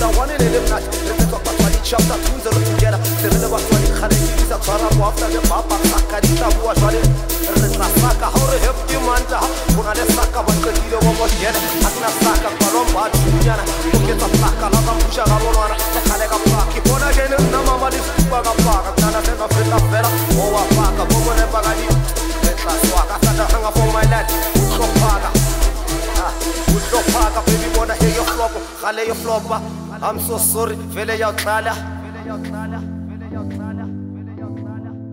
Chapter 1 in the night, let's talk about chapter 2 the together. The river was running Khalid is a Sara after the Papa Sakarita was running. Saka, how to help you, Manta? When I Saka was the leader of what yet. Agna Saka, Paromba, Juniana, who gets a Saka, Lava Pusha, Ramona, the Kalega Park, Kipon again, Namama, this Baga Park, Nana, and a friend of Bella, or a Park, a woman, and Bagadi. Let us walk after the hunger for my lad. Woodrow Parker. Woodrow Parker, baby, wanna hear your flop, Hale your flopper. I'm so sorry, Vele Yautala.